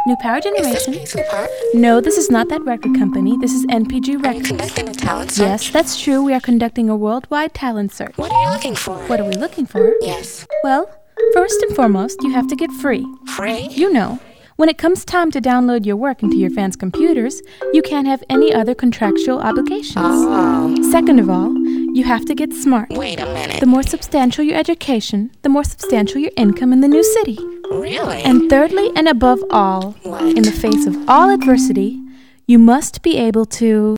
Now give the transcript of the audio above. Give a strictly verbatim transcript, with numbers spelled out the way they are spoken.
New Power Is this Generation. Paisley Park? No, this is not that record company. This is N P G Are you Records. conducting a talent search? Yes, that's true. We are conducting a worldwide talent search. What are you looking for? What are we looking for? Yes. Well, first and foremost, you have to get free. Free? You know, when it comes time to download your work into your fans' computers, you can't have any other contractual obligations. Oh. Second of all, you have to get smart. Wait a minute. The more substantial your education, the more substantial your income in the new city. Really? And thirdly, and above all, What? in the face of all adversity, you must be able to